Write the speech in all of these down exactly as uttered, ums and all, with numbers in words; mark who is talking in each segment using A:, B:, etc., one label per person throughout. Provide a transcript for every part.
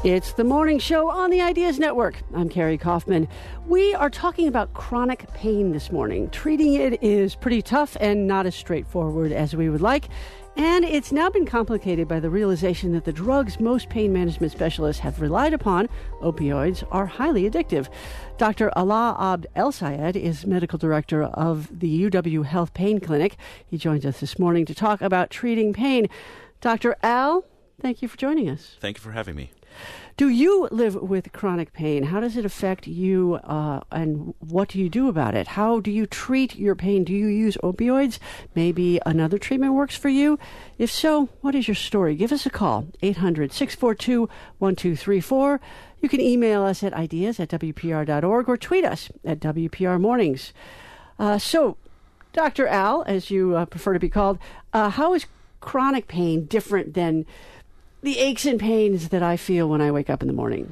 A: It's the morning show on the Ideas Network. I'm Carrie Kaufman. We are talking about chronic pain this morning. Treating it is pretty tough and not as straightforward as we would like. And it's now been complicated by the realization that the drugs most pain management specialists have relied upon, opioids, are highly addictive. Doctor Alaa Abd El-Sayed is medical director of the U W Health Pain Clinic. He joins us this morning to talk about treating pain. Doctor Al, thank you for joining us.
B: Thank you for having me.
A: Do you live with chronic pain? How does it affect you, uh, and what do you do about it? How do you treat your pain? Do you use opioids? Maybe another treatment works for you? If so, what is your story? Give us a call, eight hundred, six four two, one two three four. You can email us at ideas at W P R dot org or tweet us at W P R Mornings. Uh, so, Doctor Al, as you uh, prefer to be called, uh, how is chronic pain different than the aches and pains that I feel when I wake up in the morning?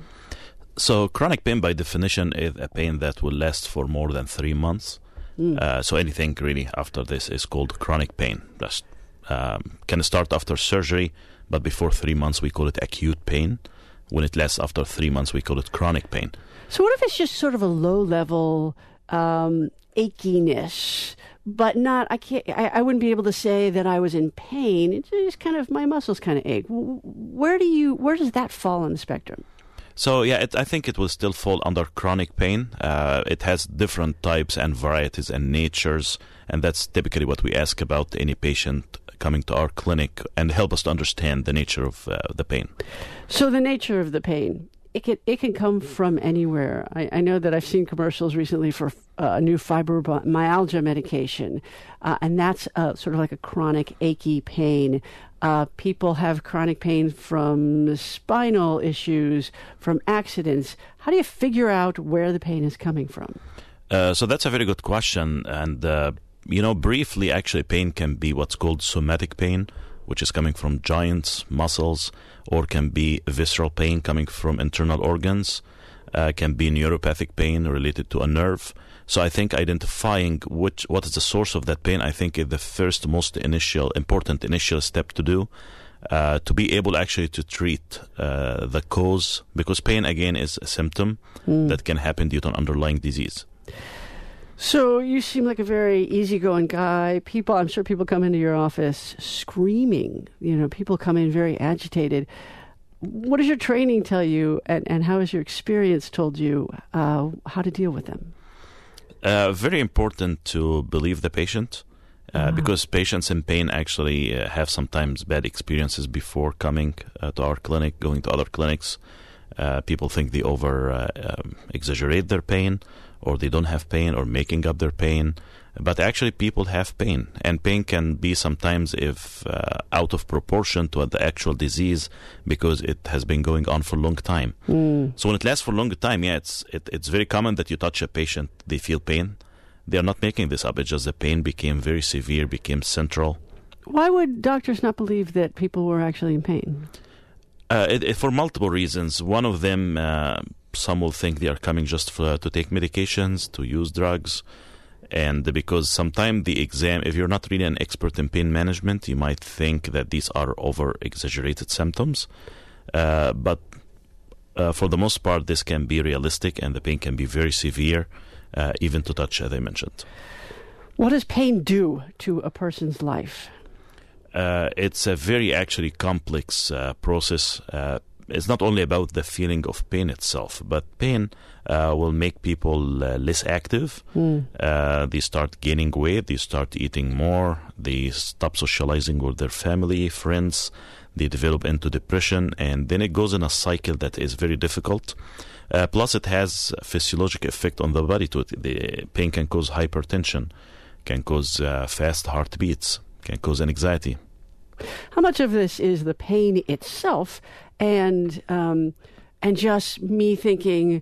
B: So chronic pain, by definition, is a pain that will last for more than three months. Mm. Uh, so anything really after this is called chronic pain. Just um, can start after surgery, but before three months we call it acute pain. When it lasts after three months, we call it chronic pain.
A: So what if it's just sort of a low-level um, achiness, but not, I can't, I, I wouldn't be able to say that I was in pain. It's just kind of, my muscles kind of ache. Where do you, where does that fall on the spectrum?
B: So, yeah, it, I think it will still fall under chronic pain. Uh, it has different types and varieties and natures, and that's typically what we ask about any patient coming to our clinic and help us to understand the nature of uh, the pain.
A: So the nature of the pain, it can, it can come from anywhere. I, I know that I've seen commercials recently for uh, a new fibromyalgia medication, uh, and that's uh, sort of like a chronic achy pain. Uh, people have chronic pain from spinal issues, from accidents. How do you figure out where the pain is coming from?
B: Uh, so that's a very good question. And, uh, you know, briefly, actually, pain can be what's called somatic pain, which is coming from joints, muscles, or can be visceral pain coming from internal organs, uh, can be neuropathic pain related to a nerve. So I think identifying which what is the source of that pain, I think is the first most initial, important initial step to do, uh, to be able actually to treat uh, the cause, because pain, again, is a symptom mm. that can happen due to an underlying disease.
A: So you seem like a very easygoing guy. People, I'm sure people come into your office screaming. You know, people come in very agitated. What does your training tell you, and, and how has your experience told you uh, how to deal with them?
B: Uh, very important to believe the patient, uh, uh-huh. because patients in pain actually uh, have sometimes bad experiences before coming uh, to our clinic, going to other clinics. Uh, people think they over uh, um, exaggerate their pain, or they don't have pain, or making up their pain. But actually, people have pain, and pain can be sometimes if uh, out of proportion to the actual disease, because it has been going on for a long time. Mm. So when it lasts for a long time, yeah, it's it, it's very common that you touch a patient, they feel pain. They are not making this up. It's just the pain became very severe, became central.
A: Why would doctors not believe that people were actually in pain?
B: Uh, it, it, for multiple reasons. One of them, uh, some will think they are coming just for, to take medications, to use drugs. And because sometimes the exam, if you're not really an expert in pain management, you might think that these are over-exaggerated symptoms. Uh, but uh, for the most part, this can be realistic, and the pain can be very severe, uh, even to touch, as I mentioned.
A: What does pain do to a person's life?
B: Uh, it's a very actually complex uh, process. Uh, it's not only about the feeling of pain itself, but pain uh, will make people uh, less active. Mm. Uh, they start gaining weight, they start eating more, they stop socializing with their family, friends, they develop into depression, and then it goes in a cycle that is very difficult. Uh, plus, it has a physiological effect on the body too. The pain can cause hypertension, can cause uh, fast heartbeats, can cause anxiety.
A: How much of this is the pain itself and um, and just me thinking,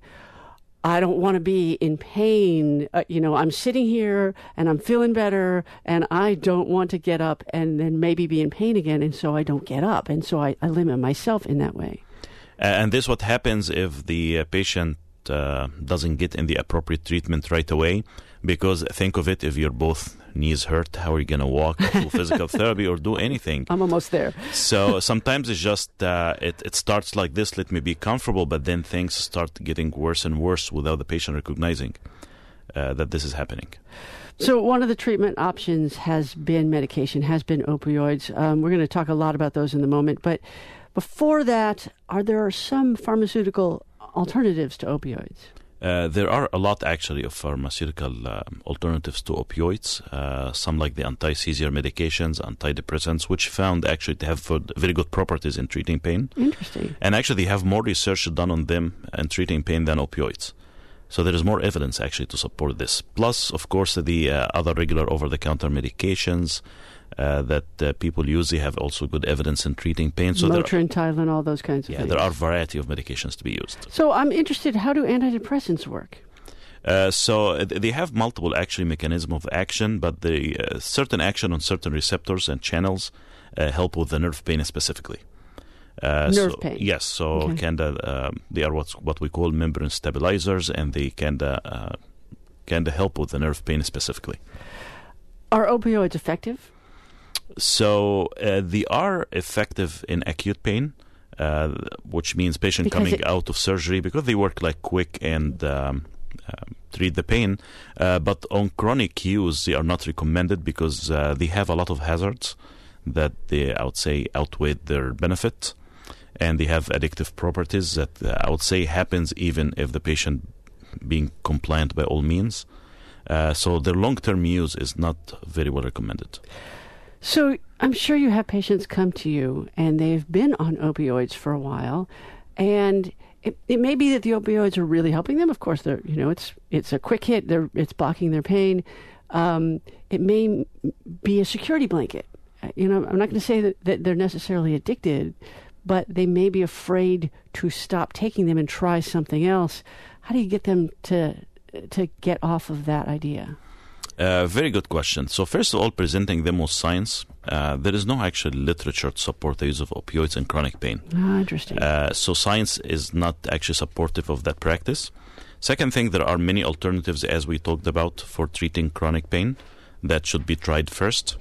A: I don't want to be in pain. Uh, you know, I'm sitting here and I'm feeling better and I don't want to get up and then maybe be in pain again, and so I don't get up, and so I, I limit myself in that way.
B: And this is what happens if the uh, patient uh, doesn't get in the appropriate treatment right away, because think of it, if you're both knees hurt. How are you going to walk, do physical therapy, or do anything?
A: I'm almost there.
B: So sometimes it's just, uh, it, it starts like this, let me be comfortable, but then things start getting worse and worse without the patient recognizing uh, that this is happening.
A: So one of the treatment options has been medication, has been opioids. Um, we're going to talk a lot about those in the moment. But before that, are there some pharmaceutical alternatives to opioids?
B: Uh, there are a lot, actually, of pharmaceutical uh, alternatives to opioids. Uh, some like the anti-seizure medications, antidepressants, which found actually to have very good properties in treating pain.
A: Interesting.
B: And actually, they have more research done on them and treating pain than opioids. So there is more evidence, actually, to support this. Plus, of course, the uh, other regular over-the-counter medications uh, that uh, people use, they have also good evidence in treating pain. So
A: Motrin, Tylenol, all those kinds of
B: yeah,
A: things.
B: there are a variety of medications to be used.
A: So I'm interested, how do antidepressants work?
B: Uh, so they have multiple, actually, mechanism of action, but the uh, certain action on certain receptors and channels uh, help with the nerve pain specifically. Uh,
A: Nerve
B: so,
A: pain.
B: Yes, so
A: Okay.
B: kinda um, they are what's, what we call membrane stabilizers, and they kinda uh, kinda help with the nerve pain specifically.
A: Are opioids effective?
B: So uh, they are effective in acute pain, uh, which means patient
A: Because
B: coming
A: it-
B: out of surgery, because they work like quick and um, uh, treat the pain. Uh, but on chronic use, they are not recommended because uh, they have a lot of hazards that they, I would say, outweigh their benefit. And they have addictive properties that uh, I would say happens even if the patient being compliant by all means. Uh, so their long-term use is not very well recommended.
A: So I'm sure you have patients come to you and they've been on opioids for a while, and it, it may be that the opioids are really helping them. Of course, they're you know it's it's a quick hit. They're it's blocking their pain. Um, it may m- be a security blanket. Uh, You know, I'm not going to say that, that they're necessarily addicted, but they may be afraid to stop taking them and try something else. How do you get them to to get off of that idea?
B: Uh, very good question. So first of all, presenting them with science. Uh, there is no actual literature to support the use of opioids in chronic pain.
A: Ah, interesting.
B: Uh, so science is not actually supportive of that practice. Second thing, there are many alternatives, as we talked about, for treating chronic pain that should be tried first.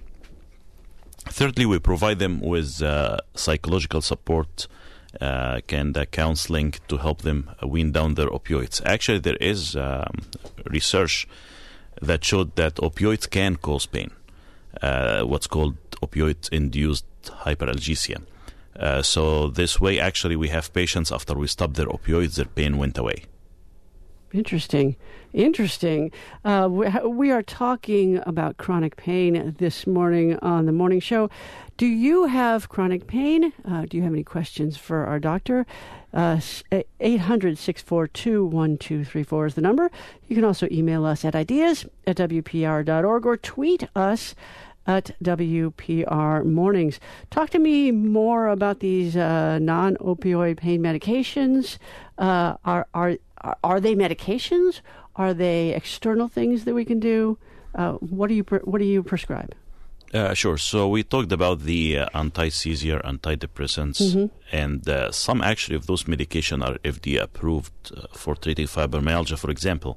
B: Thirdly, we provide them with uh, psychological support uh, and uh, counseling to help them wean down their opioids. Actually, there is um, research that showed that opioids can cause pain, uh, what's called opioid-induced hyperalgesia. Uh, so this way, actually, we have patients, after we stop their opioids, their pain went away.
A: Interesting. Interesting. Uh, we, we are talking about chronic pain this morning on the morning show. Do you have chronic pain? Uh, do you have any questions for our doctor? Uh, eight hundred, six four two, one two three four is the number. You can also email us at ideas at w p r dot org or tweet us at W P R Mornings. Talk to me more about these uh, non-opioid pain medications. Uh, are are are they medications? Are they external things that we can do? Uh, what do you pre- what do you prescribe?
B: Uh, sure. So we talked about the uh, anti-seizure, antidepressants,
A: Mm-hmm.
B: and uh, some actually of those medications are F D A approved uh, for treating fibromyalgia, for example.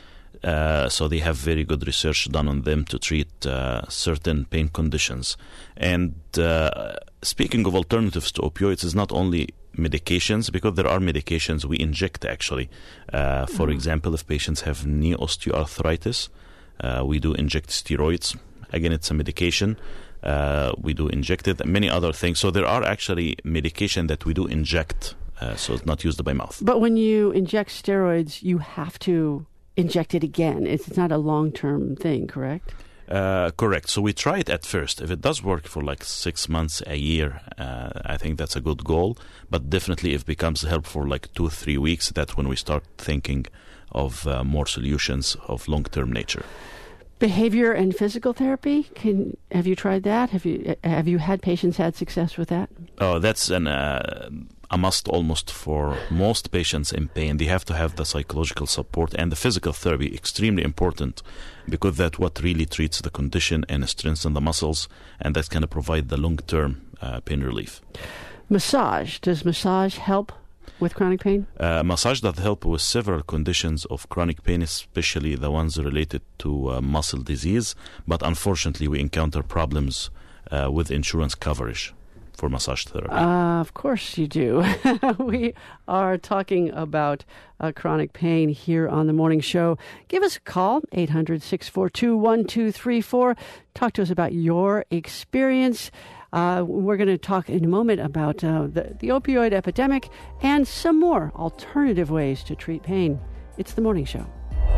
B: Uh, so they have very good research done on them to treat uh, certain pain conditions. And uh, speaking of alternatives to opioids, is not only medications, because there are medications we inject actually. Uh, for
A: Mhm.
B: example, if patients have knee osteoarthritis, uh, we do inject steroids. Again, it's a medication. Uh, we do inject it, and many other things. So there are actually medication that we do inject, uh, so it's not used by mouth.
A: But when you inject steroids, you have to inject it again. It's, it's not a long-term thing, correct?
B: Uh, correct. So we try it at first. If it does work for like six months, a year, uh, I think that's a good goal. But definitely if it becomes helpful for like two, three weeks, that's when we start thinking of uh, more solutions of long-term nature.
A: Behavior and physical therapy. Can have you tried that? Have you have you had patients had success with that?
B: Oh, that's an uh, a must almost for most patients in pain. They have to have the psychological support and the physical therapy, extremely important, because that's what really treats the condition and strengthens the muscles, and that's going to provide the long-term uh, pain relief.
A: Massage. Does massage help with chronic pain?
B: Uh, massage does help with several conditions of chronic pain, especially the ones related to uh, muscle disease. But unfortunately, we encounter problems uh, with insurance coverage for massage therapy.
A: Uh, of course you do. We are talking about uh, chronic pain here on the morning show. Give us a call, eight hundred, six four two, one two three four. Talk to us about your experience. Uh, we're going to talk in a moment about uh, the, the opioid epidemic and some more alternative ways to treat pain. It's the morning show.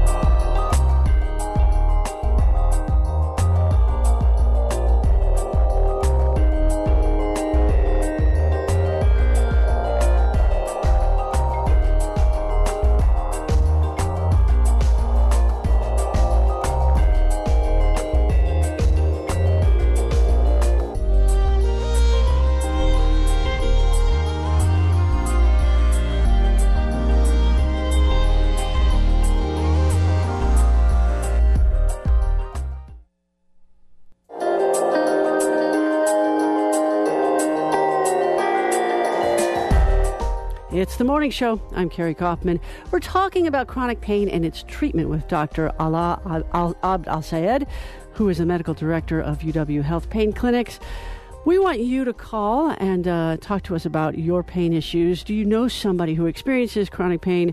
A: It's the morning show. I'm Carrie Kaufman. We're talking about chronic pain and its treatment with Doctor Alaa Abd Al-Sayed, who is the medical director of U W Health Pain Clinics. We want you to call and uh, talk to us about your pain issues. Do you know somebody who experiences chronic pain?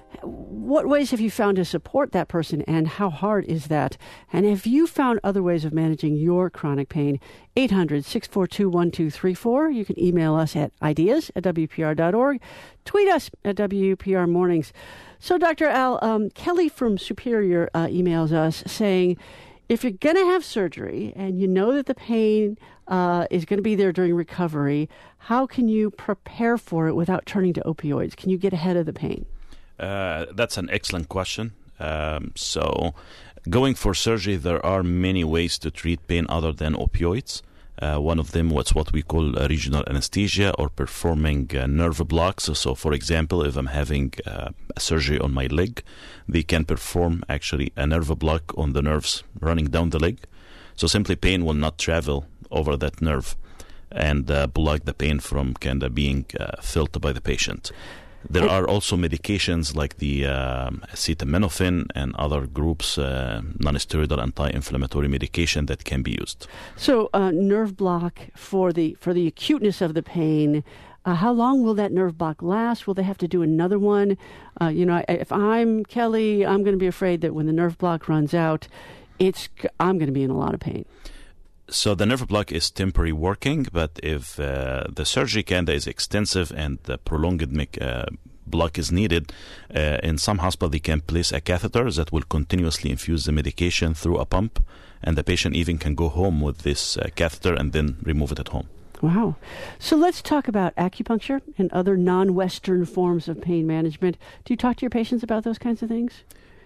A: What ways have you found to support that person, and how hard is that? And have you found other ways of managing your chronic pain? eight hundred, six four two, one two three four. You can email us at ideas at W P R dot org. Tweet us at W P R Mornings. So, Doctor Al, um, Kelly from Superior uh, emails us saying, if you're going to have surgery and you know that the pain uh, is going to be there during recovery, how can you prepare for it without turning to opioids? Can you get ahead of the pain?
B: Uh, that's an excellent question. Um, so, going for surgery, there are many ways to treat pain other than opioids. Uh, one of them was what we call uh, regional anesthesia, or performing uh, nerve blocks. So, so, for example, if I'm having uh, a surgery on my leg, they can perform actually a nerve block on the nerves running down the leg. So simply pain will not travel over that nerve and uh, block the pain from kind of being uh, felt by the patient. There are also medications like the um, acetaminophen and other groups, uh, non-steroidal anti-inflammatory medication that can be used.
A: So, uh, nerve block for the for the acuteness of the pain. Uh, how long will that nerve block last? Will they have to do another one? Uh, you know, if I'm Kelly, I'm going to be afraid that when the nerve block runs out, it's I'm going to be in a lot of pain.
B: So the nerve block is temporary working, but if uh, the surgery kinda is extensive and the prolonged make, uh, block is needed, uh, in some hospitals they can place a catheter that will continuously infuse the medication through a pump, and the patient even can go home with this uh, catheter and then remove it at home.
A: Wow. So let's talk about acupuncture and other non-Western forms of pain management. Do you talk to your patients about those kinds of things?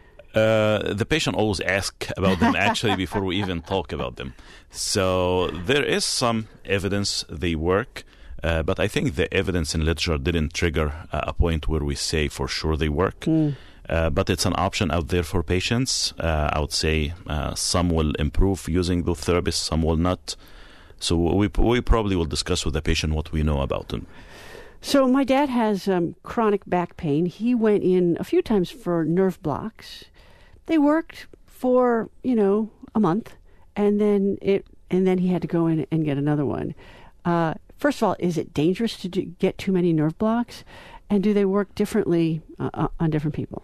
B: Uh, the patient always asks about them actually before we even talk about them. So there is some evidence they work, uh, but I think the evidence in literature didn't trigger uh, a point where we say for sure they work. Mm. Uh, but it's an option out there for patients. Uh, I would say uh, some will improve using those therapies, some will not. So we we probably will discuss with the patient what we know about them.
A: So my dad has um, chronic back pain. He went in a few times for nerve blocks. They worked for, you know, a month, and then it, and then he had to go in and get another one. Uh, first of all, is it dangerous to do, get too many nerve blocks, and do they work differently uh, on different people?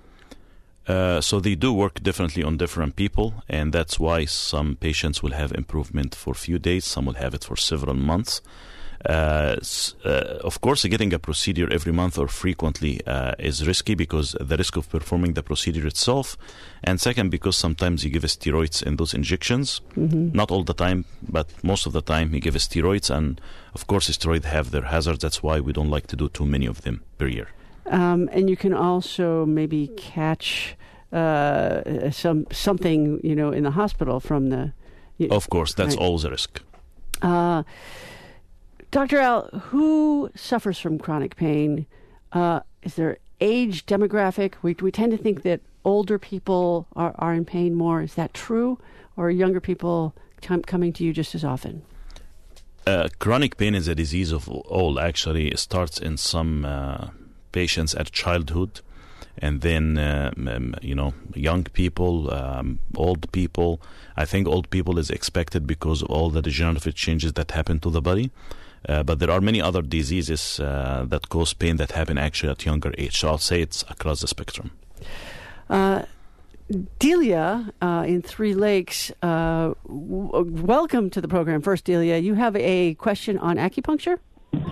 B: Uh, so they do work differently on different people, and that's why some patients will have improvement for a few days, some will have it for several months. Uh, uh, of course, getting a procedure every month or frequently uh, is risky because the risk of performing the procedure itself, and second, because sometimes you give steroids in those injections. Mm-hmm. Not all the time, but most of the time you give steroids, and of course steroids have their hazards. That's why we don't like to do too many of them per year.
A: Um, and you can also maybe catch uh, some something, you know, in the hospital from the... You know,
B: of course, that's
A: right.
B: always a risk.
A: Uh Doctor Al, who suffers from chronic pain? Uh, is there age demographic? We we tend to think that older people are, are in pain more. Is that true? Or are younger people com- coming to you just as often?
B: Uh, chronic pain is a disease of all, actually. It starts in some uh, patients at childhood, and then um, you know young people, um, old people. I think old people is expected because of all the degenerative changes that happen to the body. Uh, but there are many other diseases uh, that cause pain that happen actually at younger age. So I'll say it's across the spectrum.
A: Uh, Delia uh, in Three Lakes, uh, w- welcome to the program. First, Delia, you have a question on acupuncture?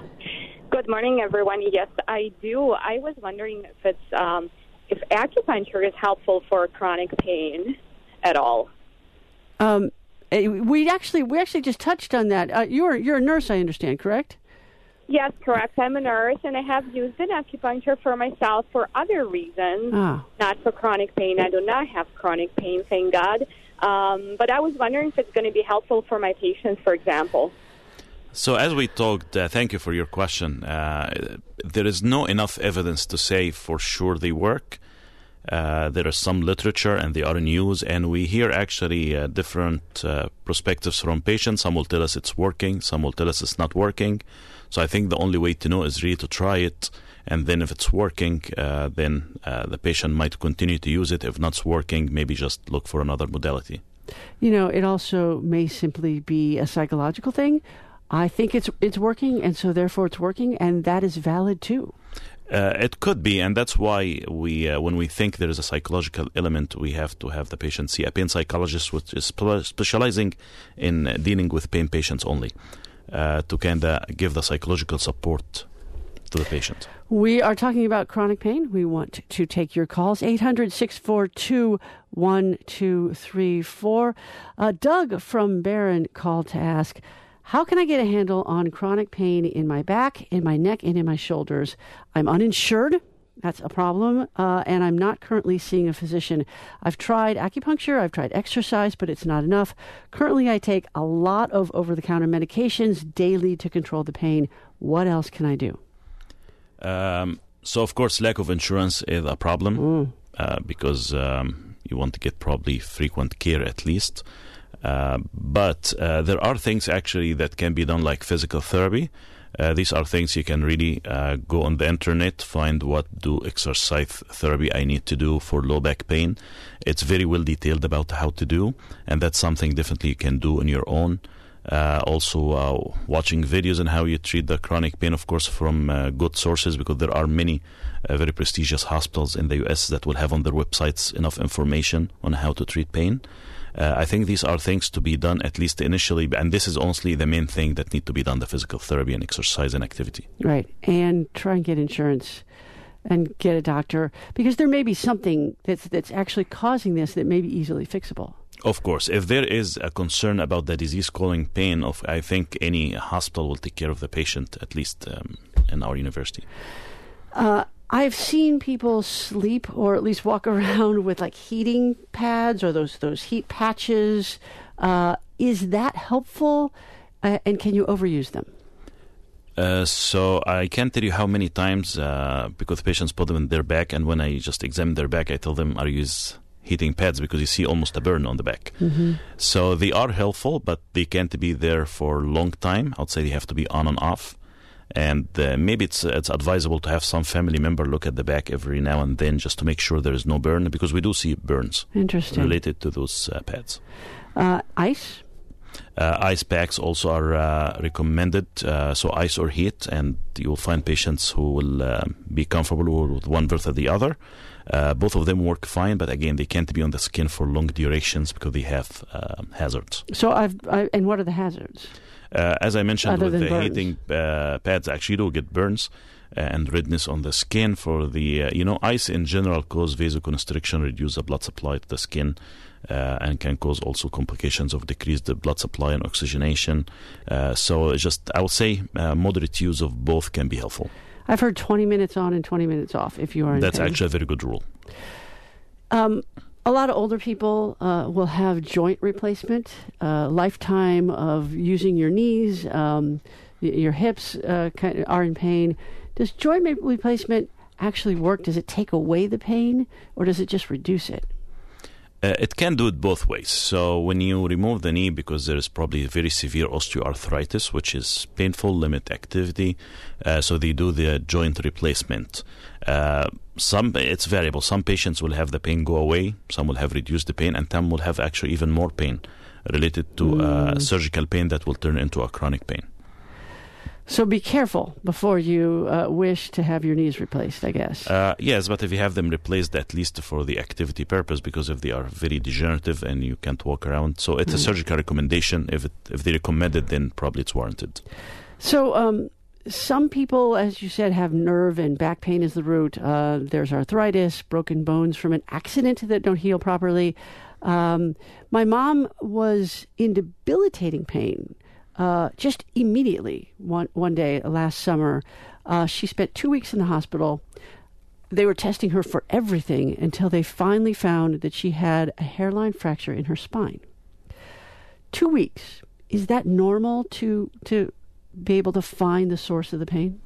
C: Good morning, everyone. Yes, I do. I was wondering if it's um, if acupuncture is helpful for chronic pain at all.
A: Um, we actually we actually just touched on that. Uh, you're you're a nurse, I understand, correct?
C: Yes, correct. I'm a nurse, and I have used an acupuncture for myself for other reasons,
A: ah.
C: not for chronic pain. I do not have chronic pain, thank God. Um, but I was wondering if it's going to be helpful for my patients, for example.
B: So as we talked, uh, thank you for your question. Uh, there is no enough evidence to say for sure they work. Uh, there is some literature and they are in use, and we hear actually uh, different uh, perspectives from patients. Some will tell us it's working, some will tell us it's not working. So I think the only way to know is really to try it, and then if it's working, uh, then uh, the patient might continue to use it. If not working, maybe just look for another modality.
A: You know, it also may simply be a psychological thing. I think it's it's working, and so therefore it's working, and that is valid too.
B: Uh, it could be, and that's why we, uh, when we think there is a psychological element, we have to have the patient see a pain psychologist, which is spe- specializing in uh, dealing with pain patients only, uh, to kind of give the psychological support to the patient.
A: We are talking about chronic pain. We want to take your calls, eight hundred, six four two, one two three four. Uh, Doug from Barron called to ask, how can I get a handle on chronic pain in my back, in my neck, and in my shoulders? I'm uninsured. That's a problem. Uh, and I'm not currently seeing a physician. I've tried acupuncture. I've tried exercise, but it's not enough. Currently, I take a lot of over-the-counter medications daily to control the pain. What else can I do?
B: Um, so, of course, lack of insurance is a problem
A: Mm.
B: uh, because um, you want to get probably frequent care at least. Uh, but uh, there are things actually that can be done, like physical therapy. Uh, these are things you can really uh, go on the internet, find what do exercise therapy I need to do for low back pain. It's very well detailed about how to do, and that's something definitely you can do on your own. Uh, also, uh, watching videos on how you treat the chronic pain, of course, from uh, good sources, because there are many uh, very prestigious hospitals in the U S that will have on their websites enough information on how to treat pain. Uh, I think these are things to be done at least initially, and this is honestly the main thing that need to be done, the physical therapy and exercise and activity.
A: Right, and try and get insurance and get a doctor, because there may be something that's that's actually causing this that may be easily fixable.
B: Of course, if there is a concern about the disease-causing pain, of I think any hospital will take care of the patient, at least um, in our university.
A: Uh, I've seen people sleep or at least walk around with like heating pads or those those heat patches. Uh, is that helpful? Uh, and can you overuse them?
B: Uh, so I can't tell you how many times, uh, because patients put them in their back, and when I just examine their back, I tell them, are you use heating pads, because you see almost a burn on the back.
A: Mm-hmm.
B: So they are helpful, but they can't be there for a long time. I would say they have to be on and off. And uh, maybe it's it's advisable to have some family member look at the back every now and then, just to make sure there is no burn, because we do see burns
A: Interesting.
B: related to those uh, pads.
A: Uh, ice?
B: Uh, ice packs also are uh, recommended, uh, so ice or heat, and you will find patients who will uh, be comfortable with one versus the other. Uh, both of them work fine, but again, they can't be on the skin for long durations because they have uh, hazards.
A: So I've I, and what are the hazards?
B: Uh, as I mentioned,
A: Other
B: with
A: than
B: the
A: burns.
B: heating uh, pads, actually do get burns and redness on the skin. For the uh, you know, ice in general cause vasoconstriction, reduce the blood supply to the skin, uh, and can cause also complications of decreased blood supply and oxygenation. Uh, so just I would say uh, moderate use of both can be helpful.
A: I've heard twenty minutes on and twenty minutes off if you are in
B: That's
A: pain.
B: actually a very good rule.
A: Um, a lot of older people uh, will have joint replacement, uh, lifetime of using your knees, um, y- your hips uh, kind of are in pain. Does joint ma- replacement actually work? Does it take away the pain, or does it just reduce it?
B: Uh, it can do it both ways. So when you remove the knee, because there is probably very severe osteoarthritis, which is painful, limit activity, uh, so they do the joint replacement. Uh, some it's variable. Some patients will have the pain go away, some will have reduced the pain, and some will have actually even more pain related to mm. uh, surgical pain that will turn into a chronic pain.
A: So be careful before you uh, wish to have your knees replaced, I guess.
B: Uh, yes, but if you have them replaced, at least for the activity purpose, because if they are very degenerative and you can't walk around. So it's mm. a surgical recommendation. If it, if they recommend it, then probably it's warranted.
A: So um, some people, as you said, have nerve and back pain as the root. Uh, there's arthritis, broken bones from an accident that don't heal properly. Um, my mom was in debilitating pain. Uh, just immediately, one one day last summer, uh, she spent two weeks in the hospital. They were testing her for everything until they finally found that she had a hairline fracture in her spine. Two weeks. Is that normal to to be able to find the source of the pain?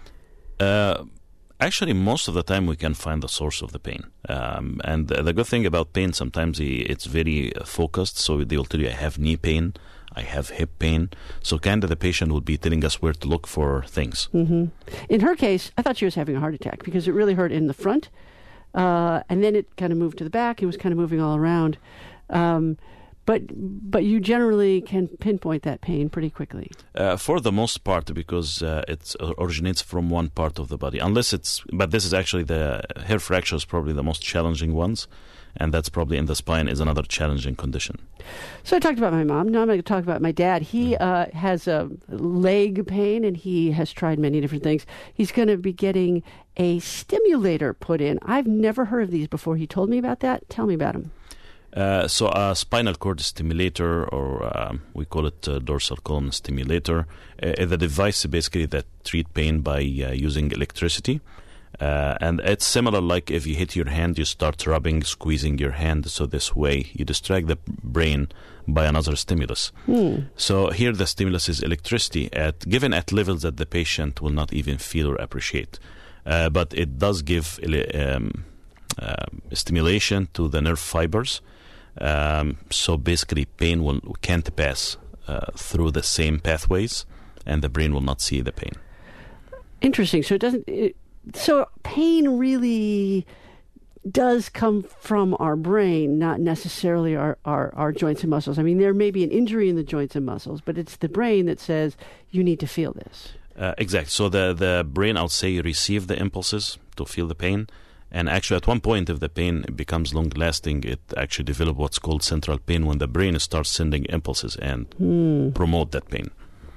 B: Uh, actually, most of the time we can find the source of the pain. Um, and the, the good thing about pain, sometimes it's very focused. So they will tell you, I have knee pain, I have hip pain. So kind of the patient would be telling us where to look for things.
A: Mm-hmm. In her case, I thought she was having a heart attack because it really hurt in the front. Uh, and then it kind of moved to the back. It was kind of moving all around. Um, but but you generally can pinpoint that pain pretty quickly.
B: Uh, for the most part, because uh, it originates from one part of the body. Unless it's, but this is actually the hair fracture is probably the most challenging ones. And that's probably in the spine is another challenging condition.
A: So I talked about my mom. Now I'm going to talk about my dad. He uh, has a leg pain, and he has tried many different things. He's going to be getting a stimulator put in. I've never heard of these before. He told me about that. Tell me about them.
B: Uh, so a spinal cord stimulator, or uh, we call it uh, dorsal column stimulator, uh, is a device basically that treat pain by uh, using electricity. Uh, and it's similar like if you hit your hand, you start rubbing, squeezing your hand. So this way you distract the brain by another stimulus. Hmm. So here the stimulus is electricity at given at levels that the patient will not even feel or appreciate. Uh, but it does give um, uh, stimulation to the nerve fibers. Um, so basically pain will can't pass uh, through the same pathways, and the brain will not see the pain.
A: Interesting. So it doesn't... It- So pain really does come from our brain, not necessarily our, our, our joints and muscles. I mean, there may be an injury in the joints and muscles, but it's the brain that says, you need to feel this.
B: Uh, exactly. So the, the brain, I'll say, receive the impulses to feel the pain. And actually, at one point, if the pain becomes long-lasting, it actually develops what's called central pain when the brain starts sending impulses and hmm. promote that pain.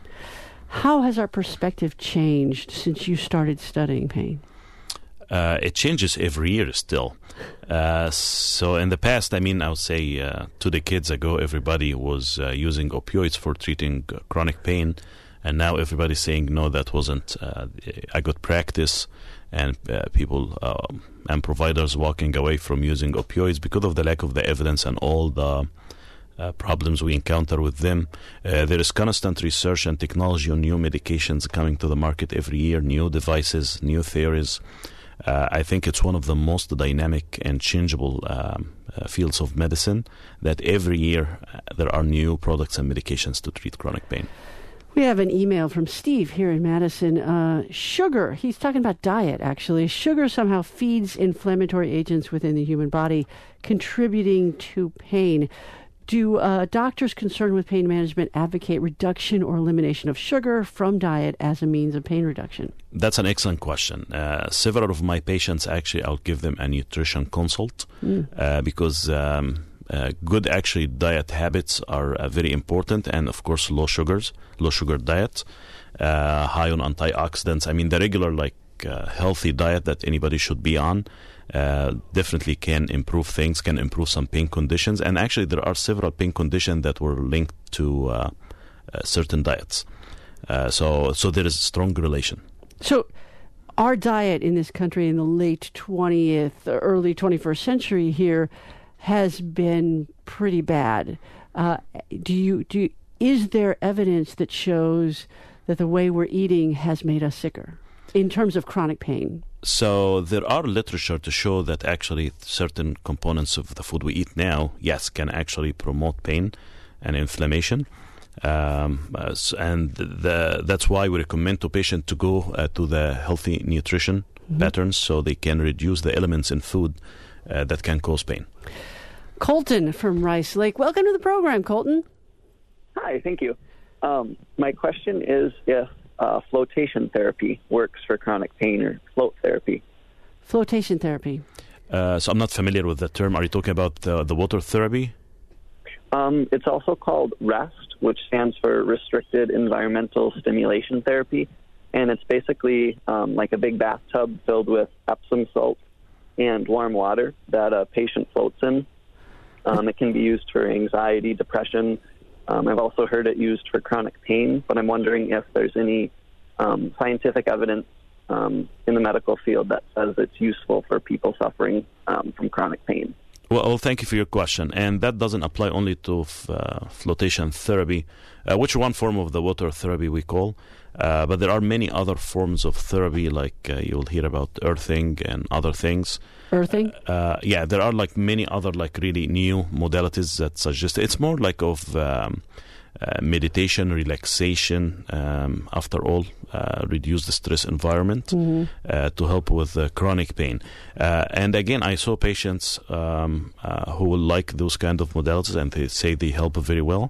A: How has our perspective changed since you started studying pain?
B: Uh, it changes every year still. Uh, so in the past, I mean, I would say uh, two decades ago, everybody was uh, using opioids for treating uh, chronic pain. And now everybody's saying, no, that wasn't uh, a good practice. And uh, people uh, and providers walking away from using opioids because of the lack of the evidence and all the Uh, problems we encounter with them. Uh, there is constant research and technology on new medications coming to the market every year, new devices, new theories. Uh, I think it's one of the most dynamic and changeable um, uh, fields of medicine that every year uh, there are new products and medications to treat chronic pain.
A: We have an email from Steve here in Madison. Uh, sugar, he's talking about diet, actually. Sugar somehow feeds inflammatory agents within the human body, contributing to pain. Do uh, doctors concerned with pain management advocate reduction or elimination of sugar from diet as a means of pain reduction?
B: That's an excellent question. Uh, several of my patients, actually, I'll give them a nutrition consult mm. uh, because um, uh, good, actually, diet habits are uh, very important. And, of course, low sugars, low sugar diet, uh, high on antioxidants. I mean, the regular, like, uh, healthy diet that anybody should be on. Uh, definitely can improve things, can improve some pain conditions. And actually, there are several pain conditions that were linked to uh, uh, certain diets. Uh, so so there is a strong relation.
A: So our diet in this country in the late twentieth, early twenty-first century here has been pretty bad. Uh, do you do? Is there evidence that shows that the way we're eating has made us sicker in terms of chronic pain?
B: So there are literature to show that actually certain components of the food we eat now, yes, can actually promote pain and inflammation. Um, uh, s- and the, that's why we recommend to patients to go uh, to the healthy nutrition mm-hmm. patterns so they can reduce the elements in food uh, that can cause pain.
A: Colton from Rice Lake. Welcome to the program, Colton.
D: Hi, thank you. Um, my question is if uh, flotation therapy works for chronic pain, or float therapy.
A: Flotation therapy.
B: Uh, so I'm not familiar with the term. Are you talking about uh, the water therapy?
D: Um, it's also called REST, which stands for Restricted Environmental Stimulation Therapy. And it's basically um, like a big bathtub filled with Epsom salt and warm water that a patient floats in. Um, it can be used for anxiety, depression. Um, I've also heard it used for chronic pain, but I'm wondering if there's any um, scientific evidence um, in the medical field that says it's useful for people suffering um, from chronic pain.
B: Well, well, thank you for your question. And that doesn't apply only to f- uh, flotation therapy, uh, which is one form of the water therapy we call. Uh, but there are many other forms of therapy, like uh, you'll hear about earthing and other things.
A: Earthing?
B: Uh, yeah, there are like many other like really new modalities that suggest it's more like of um, uh, meditation, relaxation. Um, after all, uh, reduce the stress environment mm-hmm. uh, to help with uh, chronic pain. Uh, and again, I saw patients um, uh, who will like those kind of modalities, and they say they help very well.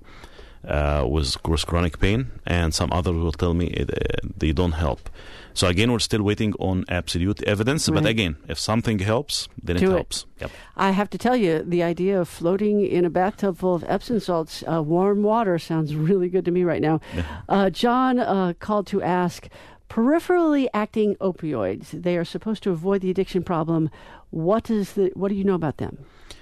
B: Uh, with chronic pain, and some others will tell me it, uh, they don't help. So again, we're still waiting on absolute evidence. Right. But again, if something helps, then
A: Do
B: it
A: it.
B: helps. Yep.
A: I have to tell you, the idea of floating in a bathtub full of Epsom salts, uh, warm water, sounds really good to me right now. Uh, John uh, called to ask, peripherally acting opioids, they are supposed to avoid the addiction problem. What is the? What do you know about them?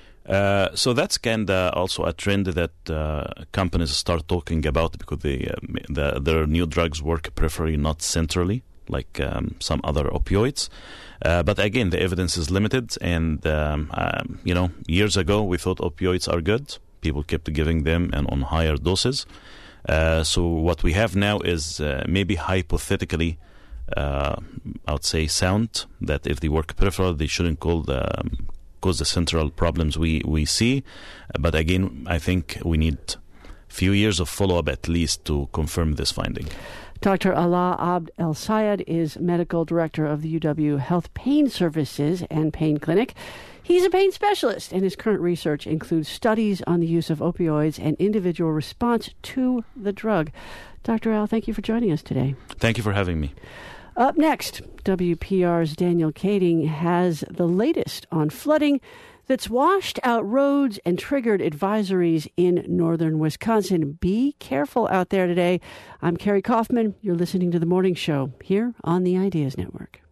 B: Uh, so that's kind of also a trend that uh, companies start talking about because they, uh, the, their new drugs work peripherally, not centrally, like um, some other opioids. Uh, but again, the evidence is limited. And, um, um, you know, years ago, we thought opioids are good. People kept giving them and on higher doses. Uh, so what we have now is uh, maybe hypothetically, uh, I would say sound, that if they work peripheral, they shouldn't call the... Um, cause the central problems we, we see. But again, I think we need a few years of follow-up at least to confirm this finding.
A: Doctor Alaa Abd El-Sayed is Medical Director of the U W Health Pain Services and Pain Clinic. He's a pain specialist, and his current research includes studies on the use of opioids and individual response to the drug. Doctor Al, thank you for joining us today.
B: Thank you for having me.
A: Up next, W P R's Daniel Kading has the latest on flooding that's washed out roads and triggered advisories in northern Wisconsin. Be careful out there today. I'm Carrie Kaufman. You're listening to The Morning Show here on the Ideas Network.